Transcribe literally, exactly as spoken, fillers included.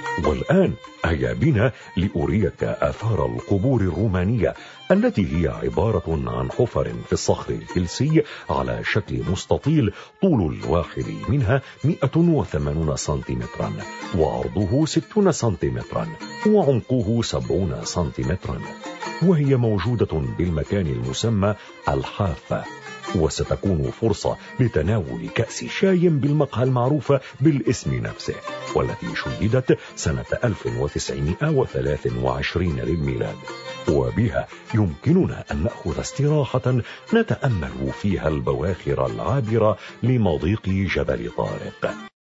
والآن هيا بنا لأريك آثار القبور الرومانية التي هي عبارة عن حفر في الصخر الفلسي على شكل مستطيل، طول الواحد منها مئة وثمانون سنتيمترا، وعرضه ستون سنتيمترا، وعمقه سبعون سنتيمترا، وهي موجودة بالمكان المسمى الحافة. وستكون فرصة لتناول كأس شاي بالمقهى المعروفة بالاسم نفسه، والتي شيدت سنة ألف وتسعمائة وثلاثة وعشرين للميلاد، وبها يمكننا أن نأخذ استراحة نتأمل فيها البواخر العابرة لمضيق جبل طارق.